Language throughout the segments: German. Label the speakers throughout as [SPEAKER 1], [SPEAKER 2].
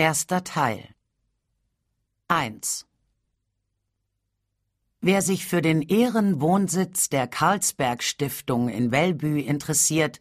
[SPEAKER 1] Erster Teil. 1. Wer sich für den Ehrenwohnsitz der Carlsberg-Stiftung in Welbü interessiert,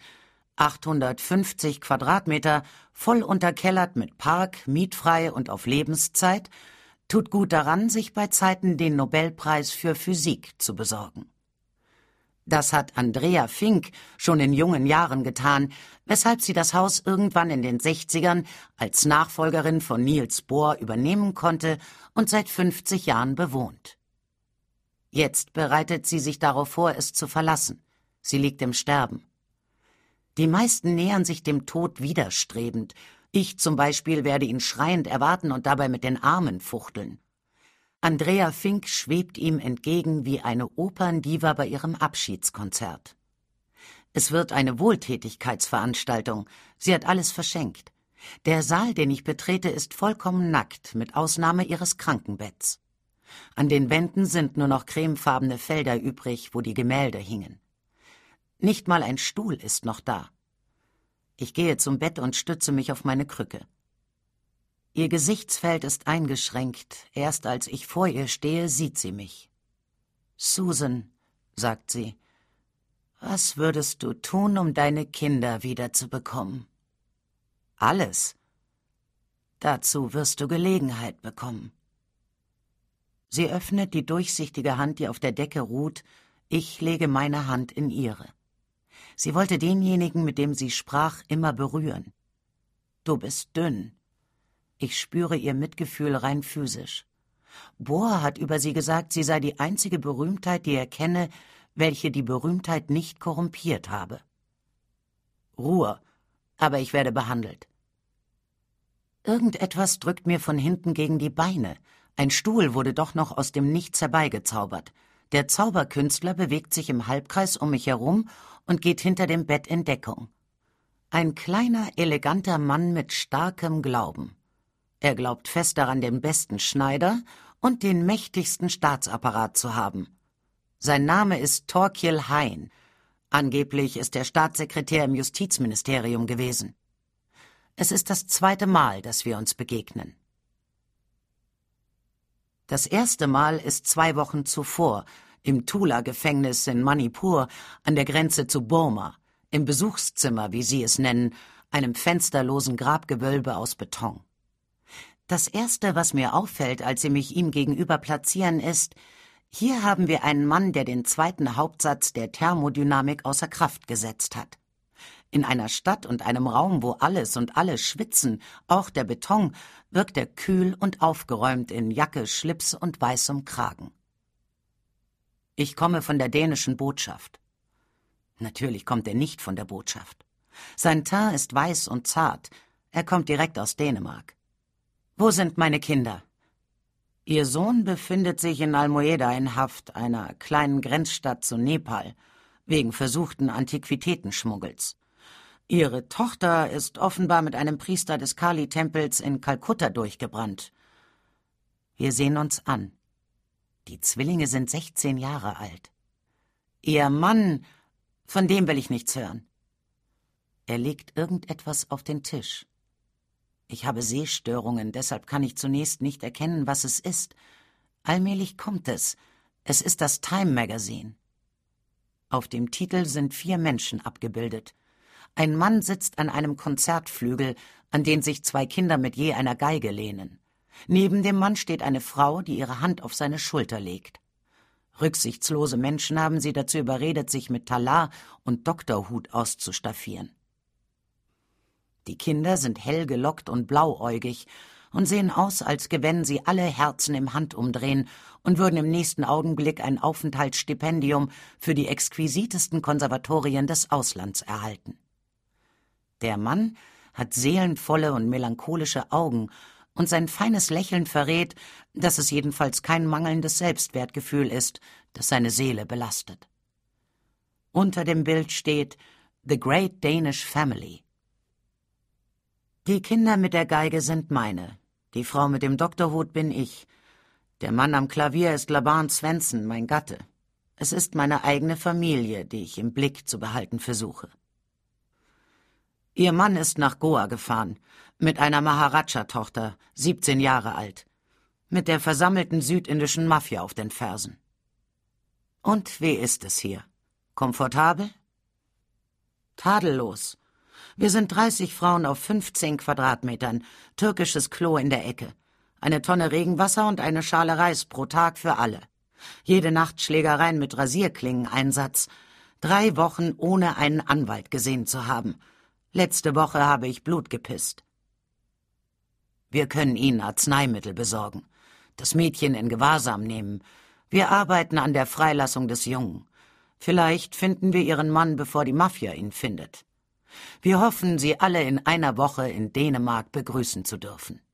[SPEAKER 1] 850 Quadratmeter, voll unterkellert mit Park, mietfrei und auf Lebenszeit, tut gut daran, sich bei Zeiten den Nobelpreis für Physik zu besorgen. Das hat Andrea Fink schon in jungen Jahren getan, weshalb sie das Haus irgendwann in den 60ern als Nachfolgerin von Niels Bohr übernehmen konnte und seit 50 Jahren bewohnt. Jetzt bereitet sie sich darauf vor, es zu verlassen. Sie liegt im Sterben. Die meisten nähern sich dem Tod widerstrebend. Ich zum Beispiel werde ihn schreiend erwarten und dabei mit den Armen fuchteln. Andrea Fink schwebt ihm entgegen wie eine Operndiva bei ihrem Abschiedskonzert. Es wird eine Wohltätigkeitsveranstaltung. Sie hat alles verschenkt. Der Saal, den ich betrete, ist vollkommen nackt, mit Ausnahme ihres Krankenbetts. An den Wänden sind nur noch cremefarbene Felder übrig, wo die Gemälde hingen. Nicht mal ein Stuhl ist noch da. Ich gehe zum Bett und stütze mich auf meine Krücke. Ihr Gesichtsfeld ist eingeschränkt. Erst als ich vor ihr stehe, sieht sie mich. »Susan«, sagt sie, »was würdest du tun, um deine Kinder wiederzubekommen?« »Alles. Dazu wirst du Gelegenheit bekommen.« Sie öffnet die durchsichtige Hand, die auf der Decke ruht. Ich lege meine Hand in ihre. Sie wollte denjenigen, mit dem sie sprach, immer berühren. »Du bist dünn.« Ich spüre ihr Mitgefühl rein physisch. Bohr hat über sie gesagt, sie sei die einzige Berühmtheit, die er kenne, welche die Berühmtheit nicht korrumpiert habe. Ruhe, aber ich werde behandelt. Irgendetwas drückt mir von hinten gegen die Beine. Ein Stuhl wurde doch noch aus dem Nichts herbeigezaubert. Der Zauberkünstler bewegt sich im Halbkreis um mich herum und geht hinter dem Bett in Deckung. Ein kleiner, eleganter Mann mit starkem Glauben. Er glaubt fest daran, den besten Schneider und den mächtigsten Staatsapparat zu haben. Sein Name ist Thorkild Hein. Angeblich ist er Staatssekretär im Justizministerium gewesen. Es ist das 2. Mal, dass wir uns begegnen. Das erste Mal ist 2 Wochen zuvor, im Tula-Gefängnis in Manipur, an der Grenze zu Burma, im Besuchszimmer, wie sie es nennen, einem fensterlosen Grabgewölbe aus Beton. Das Erste, was mir auffällt, als sie mich ihm gegenüber platzieren, ist, hier haben wir einen Mann, der den 2. Hauptsatz der Thermodynamik außer Kraft gesetzt hat. In einer Stadt und einem Raum, wo alles und alle schwitzen, auch der Beton, wirkt er kühl und aufgeräumt in Jacke, Schlips und weißem Kragen. Ich komme von der dänischen Botschaft. Natürlich kommt er nicht von der Botschaft. Sein Teint ist weiß und zart. Er kommt direkt aus Dänemark. »Wo sind meine Kinder?« »Ihr Sohn befindet sich in Almoeda in Haft, einer kleinen Grenzstadt zu Nepal, wegen versuchten Antiquitätenschmuggels. Ihre Tochter ist offenbar mit einem Priester des Kali-Tempels in Kalkutta durchgebrannt.« Wir sehen uns an. Die Zwillinge sind 16 Jahre alt. »Ihr Mann, von dem will ich nichts hören.« Er legt irgendetwas auf den Tisch. Ich habe Sehstörungen, deshalb kann ich zunächst nicht erkennen, was es ist. Allmählich kommt es. Es ist das Time Magazine. Auf dem Titel sind 4 Menschen abgebildet. Ein Mann sitzt an einem Konzertflügel, an den sich 2 Kinder mit je einer Geige lehnen. Neben dem Mann steht eine Frau, die ihre Hand auf seine Schulter legt. Rücksichtslose Menschen haben sie dazu überredet, sich mit Talar und Doktorhut auszustaffieren. Die Kinder sind hell gelockt und blauäugig und sehen aus, als gewännen sie alle Herzen im Handumdrehen und würden im nächsten Augenblick ein Aufenthaltsstipendium für die exquisitesten Konservatorien des Auslands erhalten. Der Mann hat seelenvolle und melancholische Augen, und sein feines Lächeln verrät, dass es jedenfalls kein mangelndes Selbstwertgefühl ist, das seine Seele belastet. Unter dem Bild steht »The Great Danish Family«. Die Kinder mit der Geige sind meine, die Frau mit dem Doktorhut bin ich, der Mann am Klavier ist Laban Svensson, mein Gatte. Es ist meine eigene Familie, die ich im Blick zu behalten versuche. Ihr Mann ist nach Goa gefahren. Mit einer Maharaja-Tochter, 17 Jahre alt. Mit der versammelten südindischen Mafia auf den Fersen. Und wie ist es hier? Komfortabel? Tadellos. Wir sind 30 Frauen auf 15 Quadratmetern, türkisches Klo in der Ecke, eine Tonne Regenwasser und eine Schale Reis pro Tag für alle. Jede Nacht Schlägereien mit Rasierklingeneinsatz. 3 Wochen ohne einen Anwalt gesehen zu haben. Letzte Woche habe ich Blut gepisst. Wir können Ihnen Arzneimittel besorgen, das Mädchen in Gewahrsam nehmen. Wir arbeiten an der Freilassung des Jungen. Vielleicht finden wir Ihren Mann, bevor die Mafia ihn findet. Wir hoffen, Sie alle in einer Woche in Dänemark begrüßen zu dürfen.